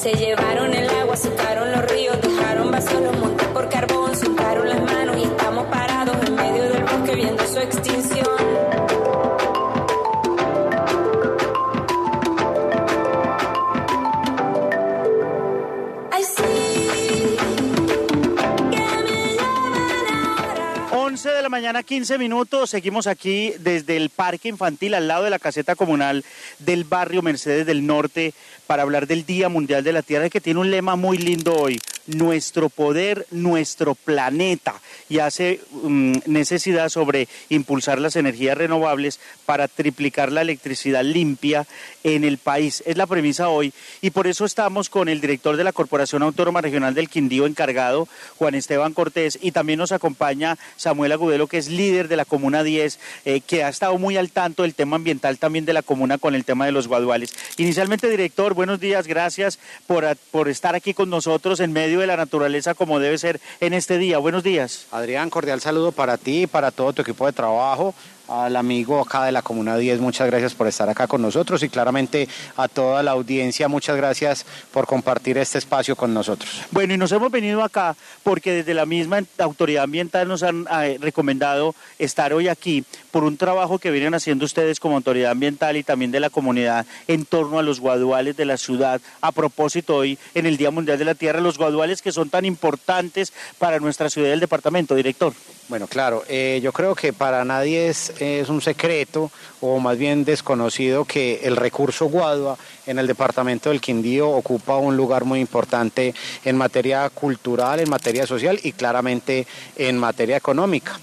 Se llevaron el agua, secaron los ríos, dejaron vacíos los montes por carbón, soltaron las manos y estamos parados en medio del bosque viendo su extinción. De la mañana, 15 minutos, seguimos aquí desde el parque infantil al lado de la caseta comunal del barrio Mercedes del Norte para hablar del Día Mundial de la Tierra, que tiene un lema muy lindo hoy: nuestro poder, nuestro planeta, y hace necesidad sobre impulsar las energías renovables para triplicar la electricidad limpia en el país. Es la premisa hoy y por eso estamos con el director de la Corporación Autónoma Regional del Quindío encargado, Juan Esteban Cortés, y también nos acompaña Samuel Agudelo, que es líder de la Comuna 10, que ha estado muy al tanto del tema ambiental también de la comuna con el tema de los guaduales. Inicialmente, director, buenos días, gracias por estar aquí con nosotros en medio de la naturaleza como debe ser en este día. Buenos días. Adrián, cordial saludo para ti y para todo tu equipo de trabajo. Al amigo acá de la Comuna 10, muchas gracias por estar acá con nosotros y claramente a toda la audiencia, muchas gracias por compartir este espacio con nosotros. Bueno, y nos hemos venido acá porque desde la misma autoridad ambiental nos han recomendado estar hoy aquí por un trabajo que vienen haciendo ustedes como autoridad ambiental y también de la comunidad en torno a los guaduales de la ciudad. A propósito, hoy en el Día Mundial de la Tierra, los guaduales que son tan importantes para nuestra ciudad y el departamento, director. Bueno, claro, yo creo que para nadie es un secreto o más bien desconocido que el recurso guadua en el departamento del Quindío ocupa un lugar muy importante en materia cultural, en materia social y claramente en materia económica.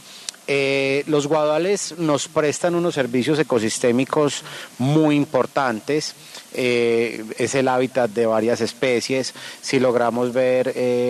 Los guaduales nos prestan unos servicios ecosistémicos muy importantes. Es el hábitat de varias especies. Si logramos ver,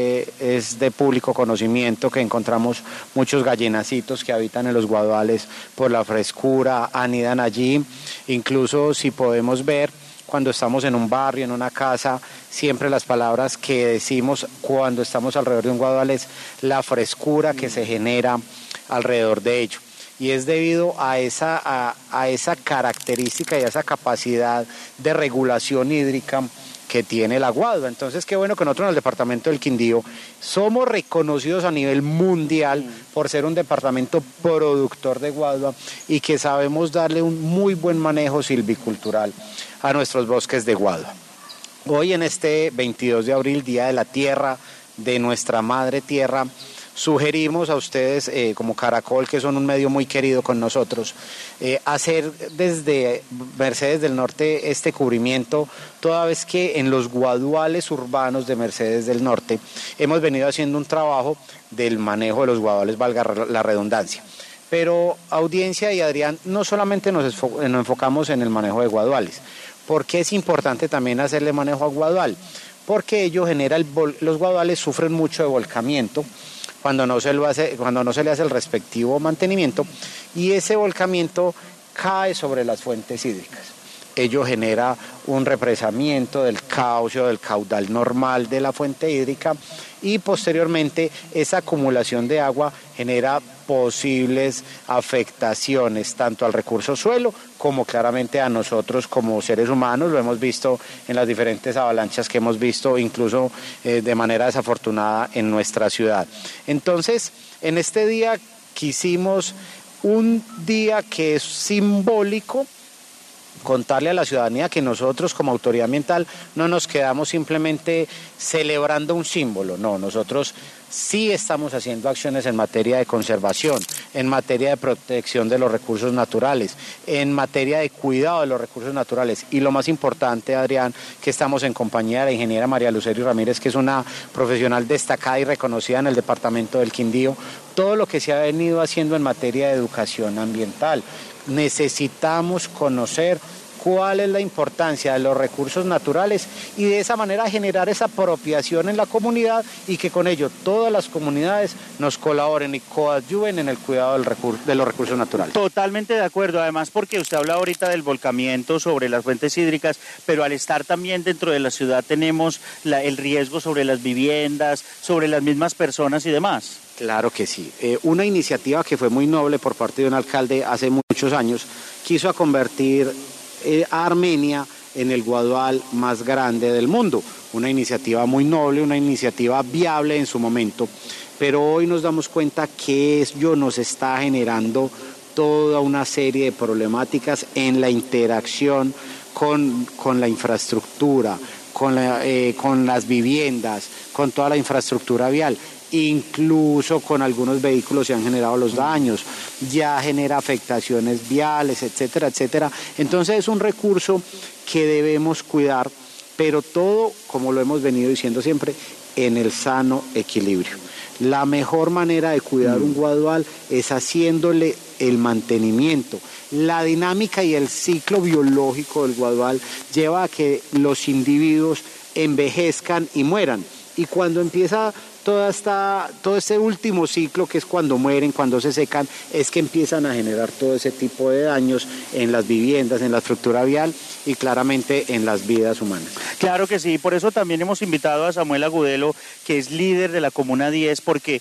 es de público conocimiento que encontramos muchos gallinacitos que habitan en los guaduales por la frescura, anidan allí. Incluso si podemos ver, cuando estamos en un barrio, en una casa, siempre las palabras que decimos cuando estamos alrededor de un guadual es la frescura que se genera alrededor de ello. Y es debido a esa característica y a esa capacidad de regulación hídrica que tiene la guadua. Entonces, qué bueno que nosotros en el departamento del Quindío somos reconocidos a nivel mundial por ser un departamento productor de guadua y que sabemos darle un muy buen manejo silvicultural a nuestros bosques de guadua. Hoy en este 22 de abril, Día de la Tierra, de nuestra Madre Tierra, sugerimos a ustedes como Caracol, que son un medio muy querido con nosotros, hacer desde Mercedes del Norte este cubrimiento, toda vez que en los guaduales urbanos de Mercedes del Norte hemos venido haciendo un trabajo del manejo de los guaduales, valga la redundancia. Pero audiencia y Adrián, no solamente nos enfocamos en el manejo de guaduales, porque es importante también hacerle manejo a guadual, porque ello genera, los guaduales sufren mucho de volcamiento, cuando no se le hace el respectivo mantenimiento, y ese volcamiento cae sobre las fuentes hídricas. Ello genera un represamiento del cauce o del caudal normal de la fuente hídrica y posteriormente esa acumulación de agua genera posibles afectaciones tanto al recurso suelo como claramente a nosotros como seres humanos. Lo hemos visto en las diferentes avalanchas que hemos visto, incluso de manera desafortunada en nuestra ciudad. Entonces, en este día quisimos un día que es simbólico, contarle a la ciudadanía que nosotros como autoridad ambiental no nos quedamos simplemente celebrando un símbolo, no, nosotros sí estamos haciendo acciones en materia de conservación, en materia de protección de los recursos naturales, en materia de cuidado de los recursos naturales y lo más importante, Adrián, que estamos en compañía de la ingeniera María Lucero Ramírez, que es una profesional destacada y reconocida en el departamento del Quindío, todo lo que se ha venido haciendo en materia de educación ambiental. Necesitamos conocer cuál es la importancia de los recursos naturales y de esa manera generar esa apropiación en la comunidad y que con ello todas las comunidades nos colaboren y coadyuven en el cuidado de los recursos naturales. Totalmente de acuerdo, además porque usted habla ahorita del volcamiento sobre las fuentes hídricas, pero al estar también dentro de la ciudad tenemos el riesgo sobre las viviendas, sobre las mismas personas y demás. Claro que sí. Una iniciativa que fue muy noble por parte de un alcalde hace muchos años, quiso convertir a Armenia en el guadual más grande del mundo. Una iniciativa muy noble, una iniciativa viable en su momento, pero hoy nos damos cuenta que ello nos está generando toda una serie de problemáticas en la interacción con la infraestructura, con las viviendas, con toda la infraestructura vial. Incluso con algunos vehículos se han generado los daños, ya genera afectaciones viales, etcétera, etcétera. Entonces es un recurso que debemos cuidar, pero todo, como lo hemos venido diciendo siempre, en el sano equilibrio. La mejor manera de cuidar un guadual es haciéndole el mantenimiento. La dinámica y el ciclo biológico del guadual lleva a que los individuos envejezcan y mueran. Y cuando empieza todo este último ciclo, que es cuando mueren, cuando se secan, es que empiezan a generar todo ese tipo de daños en las viviendas, en la estructura vial y claramente en las vidas humanas. Claro que sí, por eso también hemos invitado a Samuel Agudelo, que es líder de la Comuna 10, porque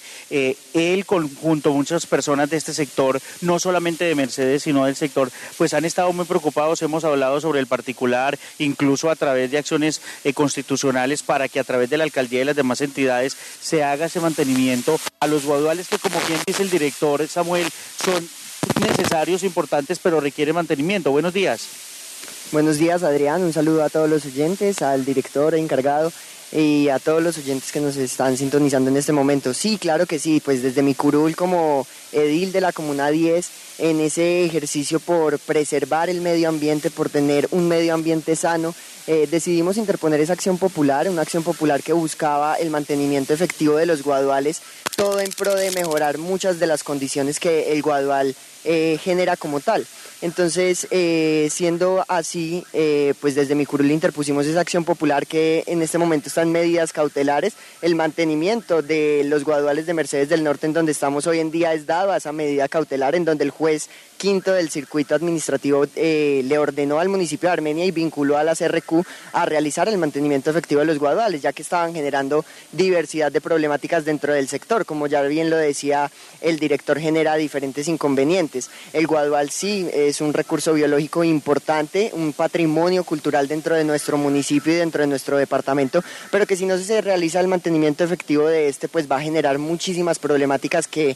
él junto a muchas personas de este sector, no solamente de Mercedes, sino del sector, pues han estado muy preocupados. Hemos hablado sobre el particular, incluso a través de acciones constitucionales para que a través de la alcaldía y las demás entidades se haga ese mantenimiento a los guaduales que, como bien dice el director Samuel, son necesarios, importantes, pero requieren mantenimiento. Buenos días. Buenos días, Adrián. Un saludo a todos los oyentes, al director encargado y a todos los oyentes que nos están sintonizando en este momento. Sí, claro que sí, pues desde mi curul como edil de la Comuna 10, en ese ejercicio por preservar el medio ambiente, por tener un medio ambiente sano, decidimos interponer esa acción popular, una acción popular que buscaba el mantenimiento efectivo de los guaduales, todo en pro de mejorar muchas de las condiciones que el guadual genera como tal. Entonces, siendo así, pues desde mi curul interpusimos esa acción popular que en este momento está en medidas cautelares. El mantenimiento de los guaduales de Mercedes del Norte, en donde estamos hoy en día, es dado a esa medida cautelar, en donde el juez quinto del circuito administrativo le ordenó al municipio de Armenia y vinculó a la CRQ a realizar el mantenimiento efectivo de los guaduales, ya que estaban generando diversidad de problemáticas dentro del sector. Como ya bien lo decía el director, genera diferentes inconvenientes. El guadual sí es un recurso biológico importante, un patrimonio cultural dentro de nuestro municipio y dentro de nuestro departamento, pero que si no se realiza el mantenimiento efectivo de este, pues va a generar muchísimas problemáticas que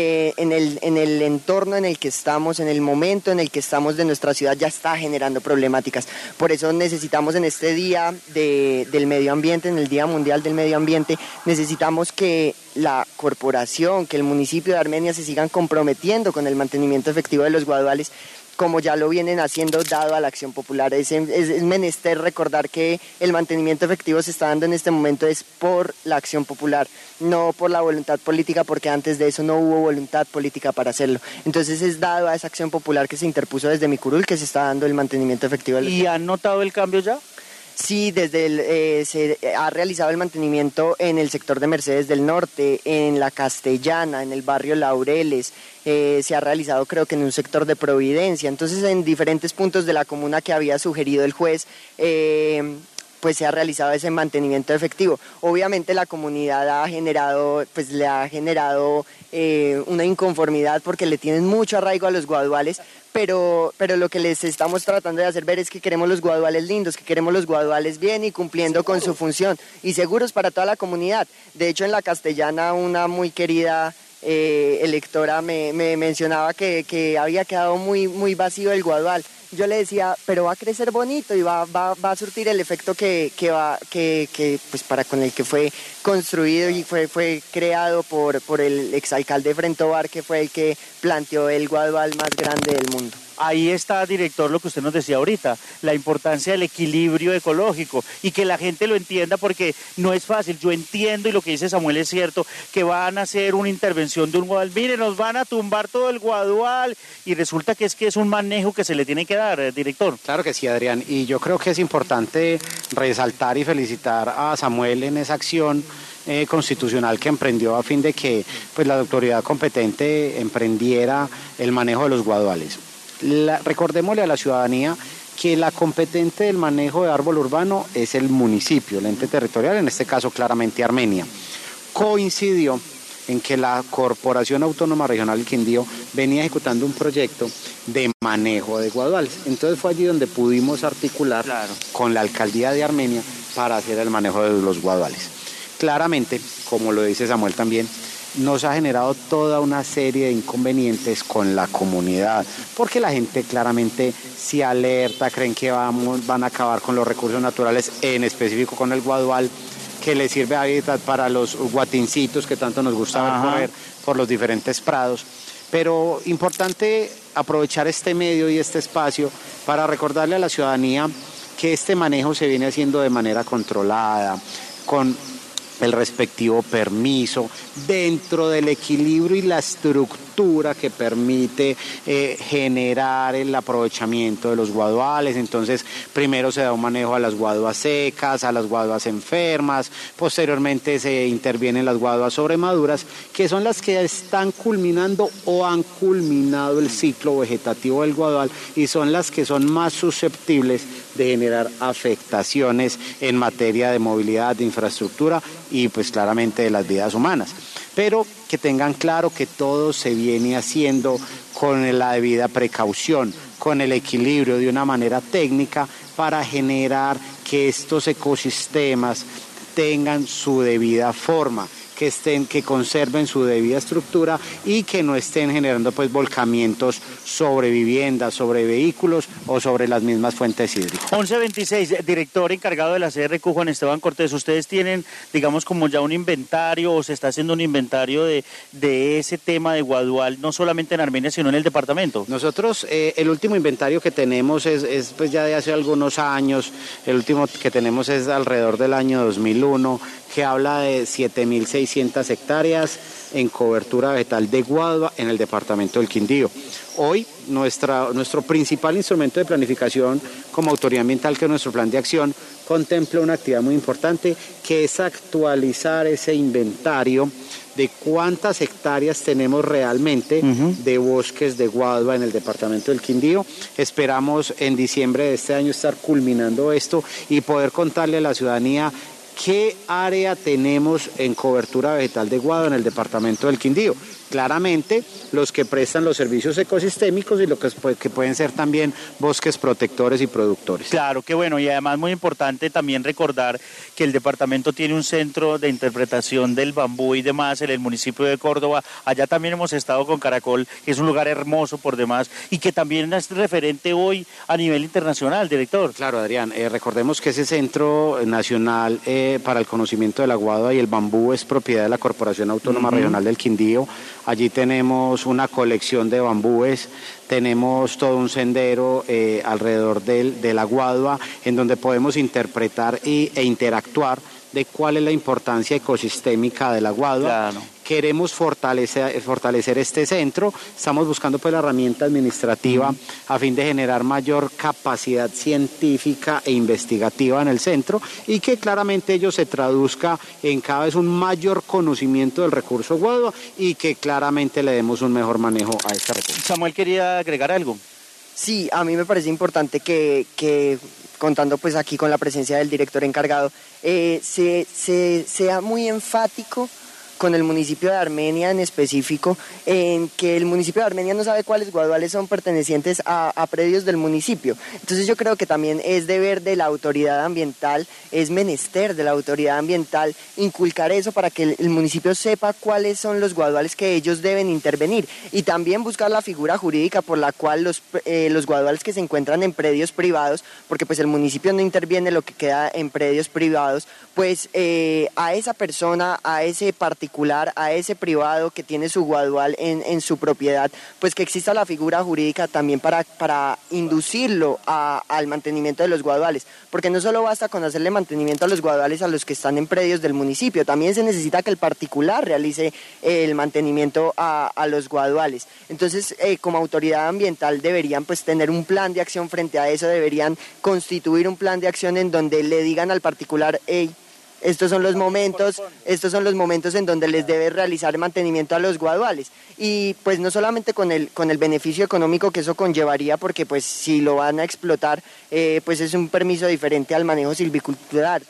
en el entorno en el que estamos, en el momento en el que estamos de nuestra ciudad, ya está generando problemáticas. Por eso necesitamos en este día del medio ambiente, en el Día Mundial del Medio Ambiente, necesitamos que la corporación, que el municipio de Armenia se sigan comprometiendo con el mantenimiento efectivo de los guaduales, como ya lo vienen haciendo dado a la acción popular. Es menester recordar que el mantenimiento efectivo se está dando en este momento es por la acción popular, no por la voluntad política, porque antes de eso no hubo voluntad política para hacerlo. Entonces es dado a esa acción popular que se interpuso desde mi curul que se está dando el mantenimiento efectivo. ¿Y han notado el cambio ya? Sí, se ha realizado el mantenimiento en el sector de Mercedes del Norte, en La Castellana, en el barrio Laureles, se ha realizado creo que en un sector de Providencia. Entonces en diferentes puntos de la comuna que había sugerido el juez, pues se ha realizado ese mantenimiento efectivo. Obviamente la comunidad le ha generado una inconformidad porque le tienen mucho arraigo a los guaduales, pero lo que les estamos tratando de hacer ver es que queremos los guaduales lindos, que queremos los guaduales bien y cumpliendo con su función y seguros para toda la comunidad. De hecho, en La Castellana, una muy querida electora me mencionaba que había quedado muy, muy vacío el guadual. Yo le decía, pero va a crecer bonito y va a surtir el efecto que pues con el que fue construido y fue creado por el exalcalde Frentovar, que fue el que planteó el guadual más grande del mundo. Ahí está, director, lo que usted nos decía ahorita, la importancia del equilibrio ecológico y que la gente lo entienda, porque no es fácil. Yo entiendo, y lo que dice Samuel es cierto, que van a hacer una intervención de un guadual. Mire, nos van a tumbar todo el guadual, y resulta que es un manejo que se le tiene que dar, director. Claro que sí, Adrián, y yo creo que es importante resaltar y felicitar a Samuel en esa acción constitucional que emprendió a fin de que pues, la autoridad competente emprendiera el manejo de los guaduales. Recordémosle a la ciudadanía que la competente del manejo de árbol urbano es el municipio, el ente territorial, en este caso claramente Armenia. Coincidió en que la Corporación Autónoma Regional del Quindío venía ejecutando un proyecto de manejo de guaduales. Entonces fue allí donde pudimos articular con la alcaldía de Armenia para hacer el manejo de los guaduales. Claramente, como lo dice Samuel también, nos ha generado toda una serie de inconvenientes con la comunidad, porque la gente claramente se alerta, creen que van a acabar con los recursos naturales, en específico con el guadual, que le sirve de hábitat para los guatincitos que tanto nos gusta ver correr por los diferentes prados. Pero importante aprovechar este medio y este espacio para recordarle a la ciudadanía que este manejo se viene haciendo de manera controlada, con el respectivo permiso, dentro del equilibrio y la estructura que permite generar el aprovechamiento de los guaduales. Entonces, primero se da un manejo a las guaduas secas, a las guaduas enfermas, posteriormente se intervienen las guaduas sobremaduras, que son las que están culminando o han culminado el ciclo vegetativo del guadual y son las que son más susceptibles de generar afectaciones en materia de movilidad, de infraestructura y pues claramente de las vidas humanas. Pero que tengan claro que todo se viene haciendo con la debida precaución, con el equilibrio de una manera técnica para generar que estos ecosistemas tengan su debida forma, que conserven su debida estructura y que no estén generando pues volcamientos sobre viviendas, sobre vehículos o sobre las mismas fuentes hídricas. 1126, director encargado de la CRQ, Juan Esteban Cortés, ustedes tienen, digamos, como ya un inventario o se está haciendo un inventario de ese tema de guadual, no solamente en Armenia, sino en el departamento. Nosotros, el último inventario que tenemos es pues ya de hace algunos años, el último que tenemos es alrededor del año 2001, que habla de 7.600 hectáreas en cobertura vegetal de guadua en el departamento del Quindío. Hoy, nuestro principal instrumento de planificación como autoridad ambiental, que es nuestro plan de acción, contempla una actividad muy importante, que es actualizar ese inventario de cuántas hectáreas tenemos realmente de bosques de guadua en el departamento del Quindío. Esperamos en diciembre de este año estar culminando esto y poder contarle a la ciudadanía qué área tenemos en cobertura vegetal de guadua en el departamento del Quindío. Claramente, los que prestan los servicios ecosistémicos y lo que pueden ser también bosques protectores y productores. Claro, qué bueno, y además muy importante también recordar que el departamento tiene un centro de interpretación del bambú y demás en el municipio de Córdoba. Allá también hemos estado con Caracol, que es un lugar hermoso por demás y que también es referente hoy a nivel internacional, director. Claro, Adrián, recordemos que ese Centro Nacional para el Conocimiento de la Guadua y el Bambú es propiedad de la Corporación Autónoma Regional del Quindío. Allí tenemos una colección de bambúes, tenemos todo un sendero alrededor de la guadua en donde podemos interpretar e interactuar de cuál es la importancia ecosistémica de la guadua. Claro. Queremos fortalecer este centro, estamos buscando pues la herramienta administrativa a fin de generar mayor capacidad científica e investigativa en el centro y que claramente ello se traduzca en cada vez un mayor conocimiento del recurso guadua y que claramente le demos un mejor manejo a este recurso. Samuel quería agregar algo. Sí, a mí me parece importante que contando pues aquí con la presencia del director encargado, sea muy enfático con el municipio de Armenia en específico, en que el municipio de Armenia no sabe cuáles guaduales son pertenecientes a predios del municipio. Entonces yo creo que también es deber de la autoridad ambiental, es menester de la autoridad ambiental inculcar eso para que el municipio sepa cuáles son los guaduales que ellos deben intervenir y también buscar la figura jurídica por la cual los guaduales que se encuentran en predios privados, porque pues el municipio no interviene lo que queda en predios privados, pues a esa persona, a ese particular, a ese privado que tiene su guadual en su propiedad, pues que exista la figura jurídica también para inducirlo al mantenimiento de los guaduales, porque no solo basta con hacerle mantenimiento a los guaduales a los que están en predios del municipio, también se necesita que el particular realice el mantenimiento a los guaduales. Entonces, como autoridad ambiental deberían pues tener un plan de acción frente a eso, deberían constituir un plan de acción en donde le digan al particular, hey, estos son los momentos en donde les debe realizar mantenimiento a los guaduales y pues no solamente con el beneficio económico que eso conllevaría, porque pues si lo van a explotar pues es un permiso diferente al manejo silvicultural,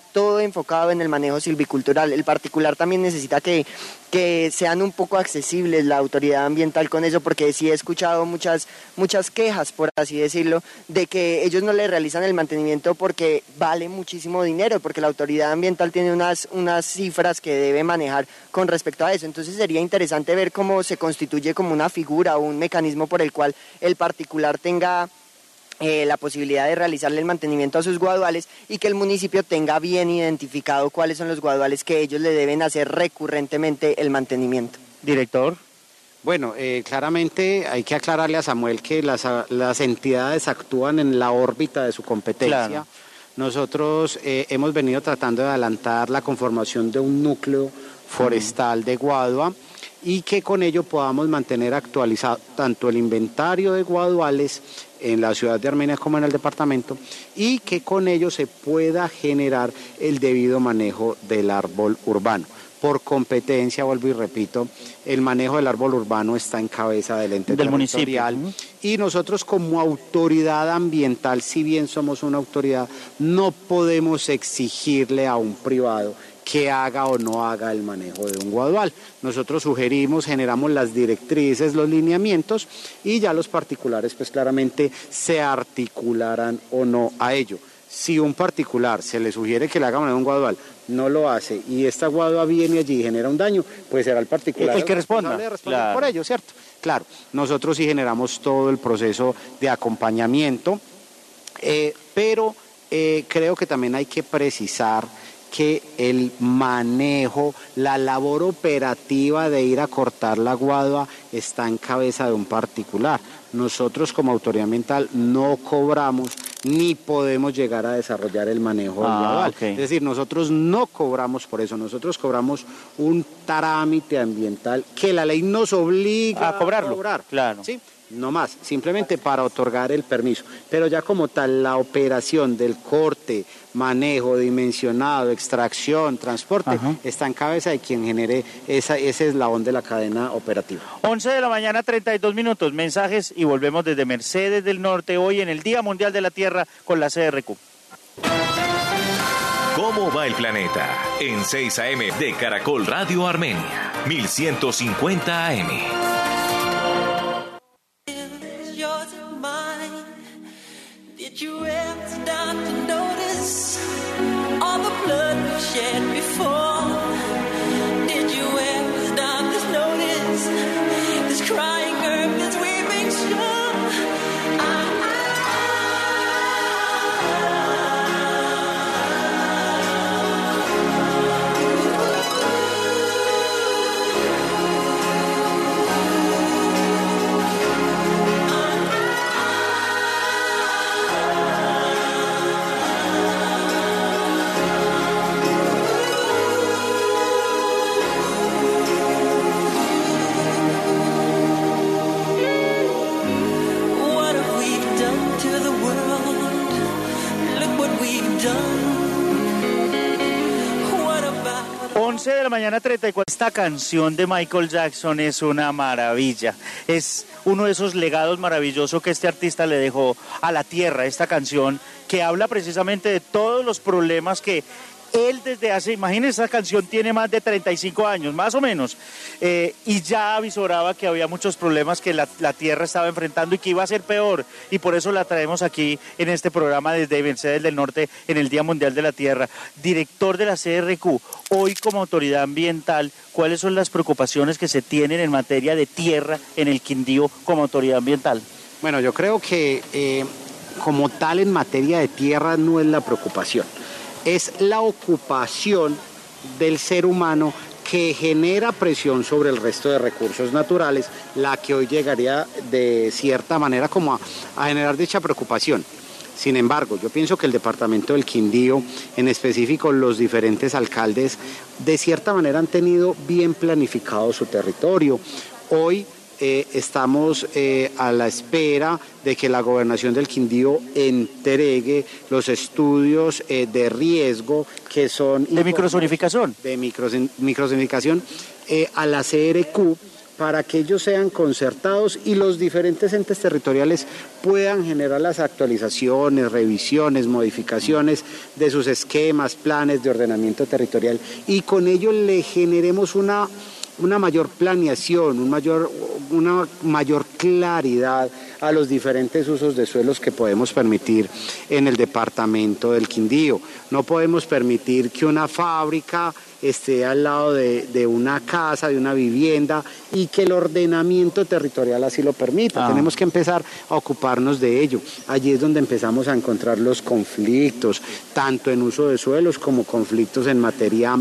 todo enfocado en el manejo silvicultural. El particular también necesita que sean un poco accesibles la autoridad ambiental con eso, porque sí he escuchado muchas quejas, por así decirlo, de que ellos no le realizan el mantenimiento porque vale muchísimo dinero, porque la autoridad ambiental tiene unas cifras que debe manejar con respecto a eso. Entonces sería interesante ver cómo se constituye como una figura o un mecanismo por el cual el particular tenga la posibilidad de realizarle el mantenimiento a sus guaduales y que el municipio tenga bien identificado cuáles son los guaduales que ellos le deben hacer recurrentemente el mantenimiento. Director. Bueno, claramente hay que aclararle a Samuel que las entidades actúan en la órbita de su competencia. Claro. Nosotros hemos venido tratando de adelantar la conformación de un núcleo forestal de Guadua y que con ello podamos mantener actualizado tanto el inventario de guaduales en la ciudad de Armenia como en el departamento y que con ello se pueda generar el debido manejo del árbol urbano. Por competencia, vuelvo y repito, el manejo del árbol urbano está en cabeza del ente del territorial municipio. Y nosotros como autoridad ambiental, si bien somos una autoridad, no podemos exigirle a un privado que haga o no haga el manejo de un guadual. Nosotros sugerimos, generamos las directrices, los lineamientos y ya los particulares pues claramente se articularán o no a ello. Si un particular se le sugiere que le haga manejo de un guadual, no lo hace y esta guadua viene allí y genera un daño, pues será el particular el que responda claro. Por ello, ¿cierto? Claro, nosotros sí generamos todo el proceso de acompañamiento, pero creo que también hay que precisar que el manejo, la labor operativa de ir a cortar la guadua está en cabeza de un particular. Nosotros como autoridad ambiental no cobramos ni podemos llegar a desarrollar el manejo del guadual. Okay. Es decir, nosotros no cobramos por eso, nosotros cobramos un trámite ambiental que la ley nos obliga a cobrarlo. A cobrar. Claro. ¿Sí? No más, simplemente para otorgar el permiso. Pero ya como tal, la operación del corte, manejo, dimensionado, extracción, transporte, está en cabeza de quien genere ese eslabón de la cadena operativa. 11:32 a.m, mensajes y volvemos desde Mercedes del Norte, hoy en el Día Mundial de la Tierra con la CRQ. ¿Cómo va el planeta? En 6 AM de Caracol Radio Armenia, 1150 AM. Did you ever stop to notice all the blood we've shed before? Did you ever stop to notice this crying earth, this weeping shore? What have we done to the world? Look what we've done. What about 11:34 a.m. Esta canción de Michael Jackson es una maravilla. Es uno de esos legados maravillosos que este artista le dejó a la tierra, esta canción que habla precisamente de todos los problemas que él desde hace, imagínense, esa canción tiene más de 35 años, más o menos, y ya avisoraba que había muchos problemas que la tierra estaba enfrentando y que iba a ser peor, y por eso la traemos aquí en este programa desde Mercedes del Norte en el Día Mundial de la Tierra. Director de la CRQ, hoy como autoridad ambiental, ¿cuáles son las preocupaciones que se tienen en materia de tierra en el Quindío como autoridad ambiental? Bueno, yo creo que como tal en materia de tierra no es la preocupación. Es la ocupación del ser humano que genera presión sobre el resto de recursos naturales, la que hoy llegaría de cierta manera como a generar dicha preocupación. Sin embargo, yo pienso que el departamento del Quindío, en específico los diferentes alcaldes, de cierta manera han tenido bien planificado su territorio. Hoy estamos a la espera de que la gobernación del Quindío entregue los estudios de riesgo que son... ¿De microzonificación? De microzonificación a la CRQ, para que ellos sean concertados y los diferentes entes territoriales puedan generar las actualizaciones, revisiones, modificaciones de sus esquemas, planes de ordenamiento territorial, y con ello le generemos una mayor planeación, una mayor claridad a los diferentes usos de suelos que podemos permitir en el departamento del Quindío. No podemos permitir que una fábrica esté al lado de una casa, de una vivienda, y que el ordenamiento territorial así lo permita. Tenemos que empezar a ocuparnos de ello. Allí es donde empezamos a encontrar los conflictos, tanto en uso de suelos como conflictos en materia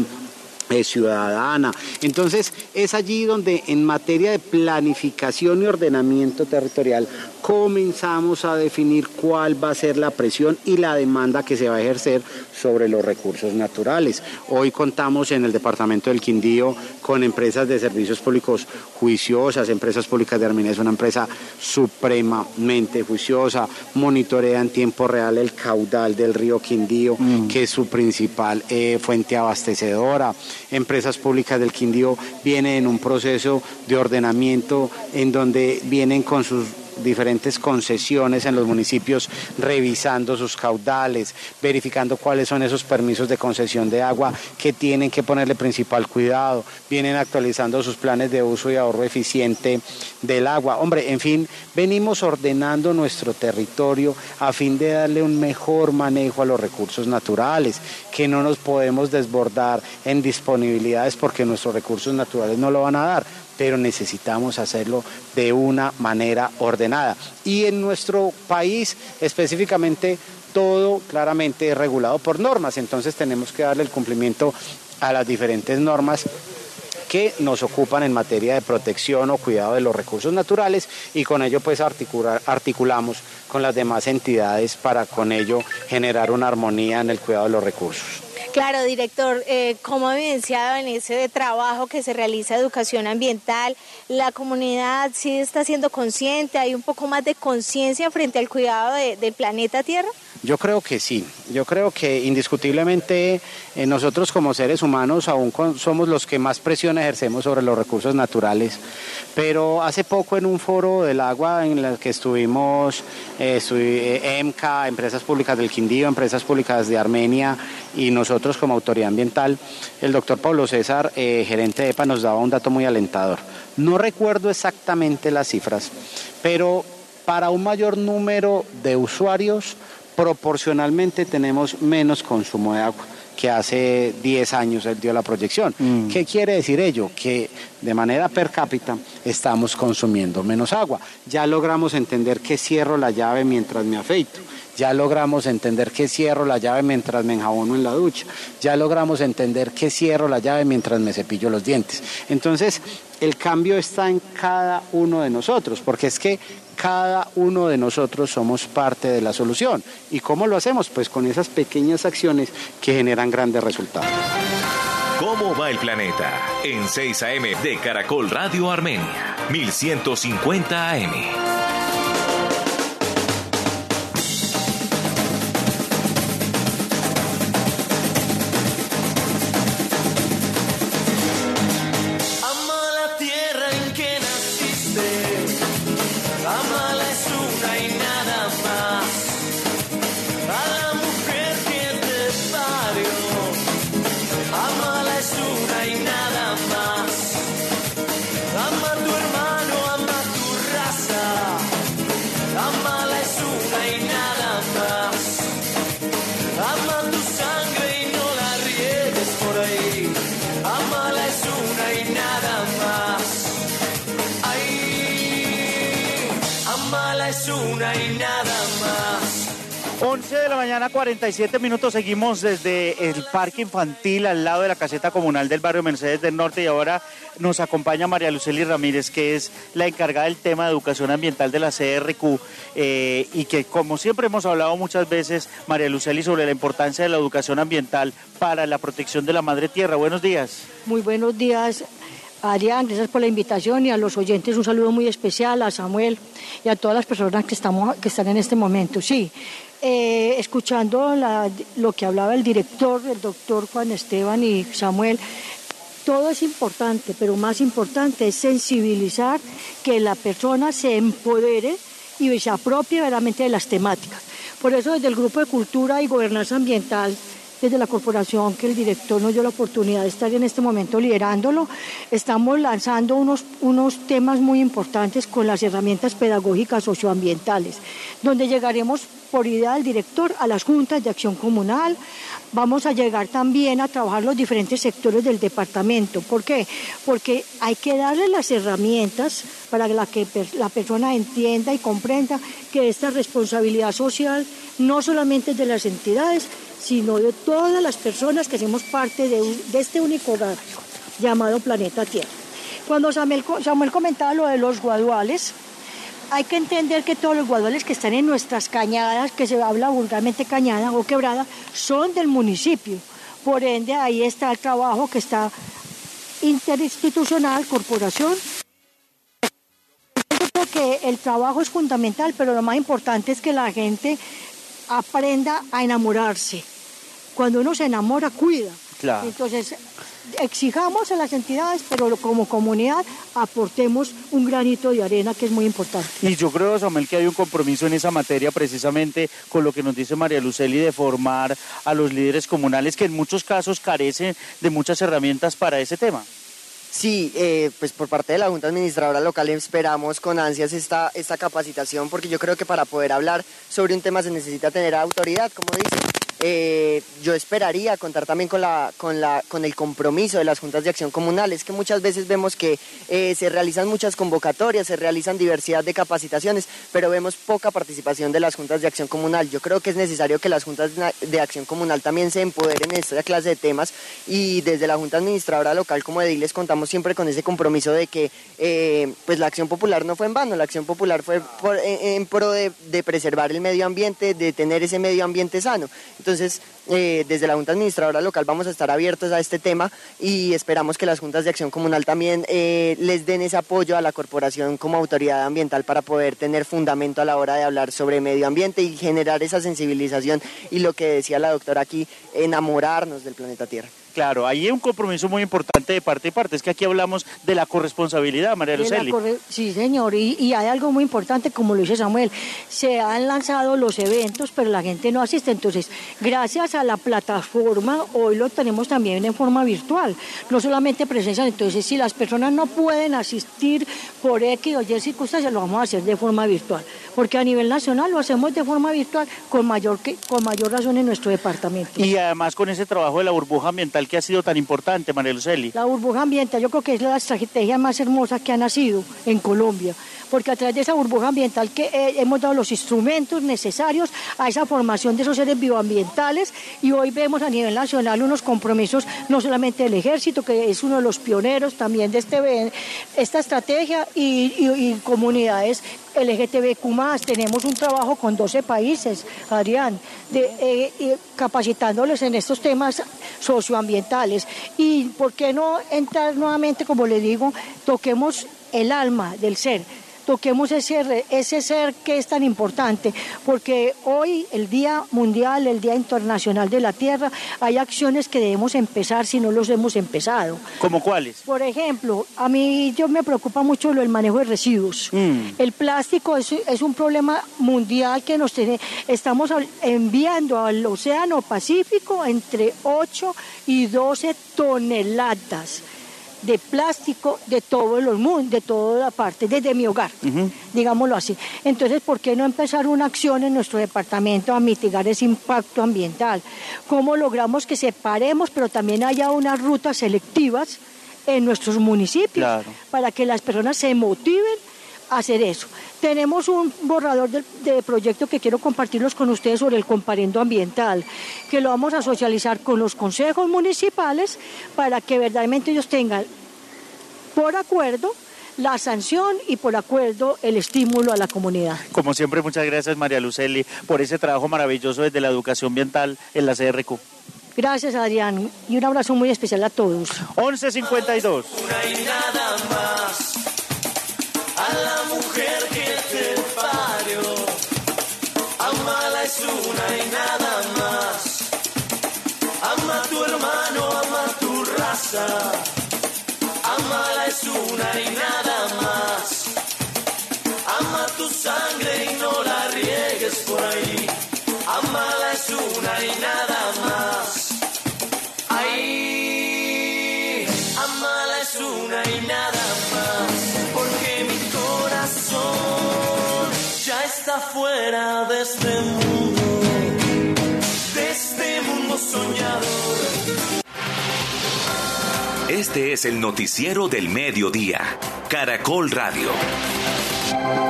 ciudadana. Entonces es allí donde en materia de planificación y ordenamiento territorial comenzamos a definir cuál va a ser la presión y la demanda que se va a ejercer sobre los recursos naturales. Hoy contamos en el departamento del Quindío con empresas de servicios públicos juiciosas. Empresas Públicas de Armenia es una empresa supremamente juiciosa, monitorea en tiempo real el caudal del río Quindío, que es su principal fuente abastecedora. Empresas Públicas del Quindío vienen en un proceso de ordenamiento en donde vienen con sus diferentes concesiones en los municipios, revisando sus caudales, verificando cuáles son esos permisos de concesión de agua que tienen que ponerle principal cuidado, vienen actualizando sus planes de uso y ahorro eficiente del agua. Hombre, en fin, venimos ordenando nuestro territorio a fin de darle un mejor manejo a los recursos naturales, que no nos podemos desbordar en disponibilidades porque nuestros recursos naturales no lo van a dar, pero necesitamos hacerlo de una manera ordenada. Y en nuestro país específicamente todo claramente es regulado por normas, entonces tenemos que darle el cumplimiento a las diferentes normas que nos ocupan en materia de protección o cuidado de los recursos naturales, y con ello pues articulamos con las demás entidades para con ello generar una armonía en el cuidado de los recursos. Claro, director, como ha evidenciado en ese trabajo que se realiza de educación ambiental, la comunidad sí está siendo consciente, hay un poco más de conciencia frente al cuidado del planeta Tierra. Yo creo que sí, yo creo que indiscutiblemente nosotros como seres humanos aún somos los que más presión ejercemos sobre los recursos naturales, pero hace poco en un foro del agua en el que estuvimos EMCA, Empresas Públicas del Quindío, Empresas Públicas de Armenia y nosotros como autoridad ambiental, el doctor Pablo César, gerente de EPA, nos daba un dato muy alentador. No recuerdo exactamente las cifras, pero para un mayor número de usuarios, proporcionalmente tenemos menos consumo de agua que hace 10 años él dio la proyección. ¿Qué quiere decir ello? Que de manera per cápita estamos consumiendo menos agua. Ya logramos entender que cierro la llave mientras me afeito. Ya logramos entender que cierro la llave mientras me enjabono en la ducha. Ya logramos entender que cierro la llave mientras me cepillo los dientes. Entonces, el cambio está en cada uno de nosotros, porque es que cada uno de nosotros somos parte de la solución. ¿Y cómo lo hacemos? Pues con esas pequeñas acciones que generan grandes resultados. ¿Cómo va el planeta? En 6 AM de Caracol Radio Armenia, 1150 AM. Una y nada más. 11 de la mañana, 47 minutos. Seguimos desde el parque infantil al lado de la caseta comunal del barrio Mercedes del Norte, y ahora nos acompaña María Lucely Ramírez, que es la encargada del tema de educación ambiental de la CRQ, y que, como siempre hemos hablado muchas veces, María Lucely, sobre la importancia de la educación ambiental para la protección de la madre tierra. Buenos días. Muy buenos días, Adrián, gracias por la invitación, y a los oyentes un saludo muy especial, a Samuel y a todas las personas que están en este momento. Sí, escuchando lo que hablaba el director, el doctor Juan Esteban y Samuel, todo es importante, pero más importante es sensibilizar, que la persona se empodere y se apropie verdaderamente de las temáticas. Por eso desde el Grupo de Cultura y Gobernanza Ambiental, desde la corporación que el director nos dio la oportunidad de estar en este momento liderándolo, estamos lanzando unos temas muy importantes con las herramientas pedagógicas socioambientales, donde llegaremos por idea del director a las juntas de acción comunal. Vamos a llegar también a trabajar los diferentes sectores del departamento. ¿Por qué? Porque hay que darle las herramientas para que la persona entienda y comprenda que esta responsabilidad social no solamente es de las entidades, sino de todas las personas que hacemos parte de este único hogar llamado Planeta Tierra. Cuando Samuel comentaba lo de los guaduales, hay que entender que todos los guaduales que están en nuestras cañadas, que se habla vulgarmente cañada o quebrada, son del municipio. Por ende, ahí está el trabajo que está interinstitucional, corporación. Porque el trabajo es fundamental, pero lo más importante es que la gente aprenda a enamorarse. Cuando uno se enamora, cuida. Claro. Entonces, exijamos a las entidades, pero como comunidad aportemos un granito de arena, que es muy importante. Y yo creo, Samuel, que hay un compromiso en esa materia, precisamente con lo que nos dice María Lucely, de formar a los líderes comunales, que en muchos casos carecen de muchas herramientas para ese tema. Sí, pues por parte de la Junta Administradora Local esperamos con ansias esta capacitación, porque yo creo que para poder hablar sobre un tema se necesita tener autoridad, como dice. Yo esperaría contar también con el compromiso de las juntas de acción comunal. Es que muchas veces vemos que se realizan muchas convocatorias, se realizan diversidad de capacitaciones, pero vemos poca participación de las juntas de acción comunal. Yo creo que es necesario que las juntas de acción comunal también se empoderen en esta clase de temas, y desde la Junta Administradora Local como ediles contamos siempre con ese compromiso de que pues la acción popular no fue en vano. La acción popular fue en pro de preservar el medio ambiente, de tener ese medio ambiente sano. Entonces, desde la Junta Administradora Local vamos a estar abiertos a este tema, y esperamos que las juntas de acción comunal también les den ese apoyo a la corporación como autoridad ambiental para poder tener fundamento a la hora de hablar sobre medio ambiente y generar esa sensibilización y, lo que decía la doctora aquí, enamorarnos del planeta Tierra. Claro, ahí hay un compromiso muy importante de parte y parte. Es que aquí hablamos de la corresponsabilidad, María Lucely. Sí, señor, y hay algo muy importante, como lo dice Samuel, se han lanzado los eventos, pero la gente no asiste. Entonces, gracias a la plataforma, hoy lo tenemos también en forma virtual, no solamente presencial. Entonces, si las personas no pueden asistir por X o Y circunstancias, lo vamos a hacer de forma virtual, porque a nivel nacional lo hacemos de forma virtual con mayor razón en nuestro departamento. Y además con ese trabajo de la burbuja ambiental que ha sido tan importante, María Lucely. La burbuja ambiental yo creo que es la estrategia más hermosa que ha nacido en Colombia, porque a través de esa burbuja ambiental que hemos dado los instrumentos necesarios a esa formación de esos seres bioambientales, y hoy vemos a nivel nacional unos compromisos, no solamente del Ejército, que es uno de los pioneros también de esta estrategia, y comunidades LGTBQ+. Tenemos un trabajo con 12 países, Adrián, capacitándoles en estos temas socioambientales. Y por qué no entrar nuevamente, como le digo, toquemos el alma del ser, toquemos ese ser que es tan importante, porque hoy, el Día Mundial, el Día Internacional de la Tierra, hay acciones que debemos empezar si no los hemos empezado. ¿Cómo cuáles? Por ejemplo, yo me preocupa mucho el manejo de residuos. El plástico es un problema mundial que estamos enviando al Océano Pacífico entre 8 y 12 toneladas de plástico de todo el mundo, de toda la parte, desde mi hogar, digámoslo así. Entonces, ¿por qué no empezar una acción en nuestro departamento a mitigar ese impacto ambiental? ¿Cómo logramos que separemos, pero también haya unas rutas selectivas en nuestros municipios, claro, para que las personas se motiven a hacer eso? Tenemos un borrador de proyecto que quiero compartirlos con ustedes sobre el comparendo ambiental, que lo vamos a socializar con los consejos municipales para que verdaderamente ellos tengan por acuerdo la sanción y por acuerdo el estímulo a la comunidad. Como siempre, muchas gracias, María Lucely, por ese trabajo maravilloso desde la educación ambiental en la CRQ. Gracias, Adrián, y un abrazo muy especial a todos. 11:52. Una y nada más. A la mujer que te parió, amala, es una y nada más. Ama a tu hermano, ama a tu raza. una y nada más. Ama tu sangre y no la riegues por ahí. Amala es una y nada más. Ay, amala es una y nada más. Porque mi corazón ya está fuera de este mundo soñador. Este es el noticiero del mediodía. Caracol Radio.